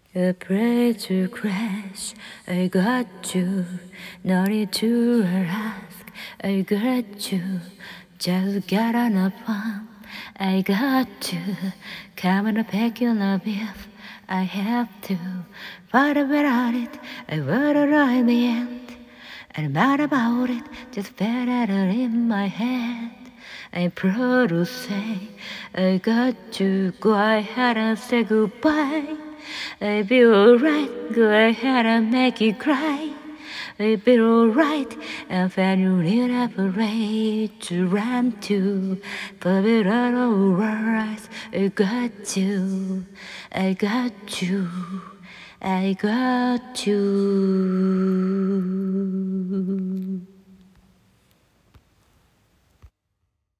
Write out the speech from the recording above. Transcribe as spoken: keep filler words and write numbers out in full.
Afraid to crash, I got you. No need to ask, I got you. Just get on a phone, I got you. Come on, pack your love if I have to. But about it, I would have in the end. And mad about it, just better in my head. I'm proud to say I got you. Go ahead and say goodbye. I'll be alright. Go ahead and make you cry. I'll be alright. And when you need a parade to run to, but it all alright. I got you. I got you. I got you.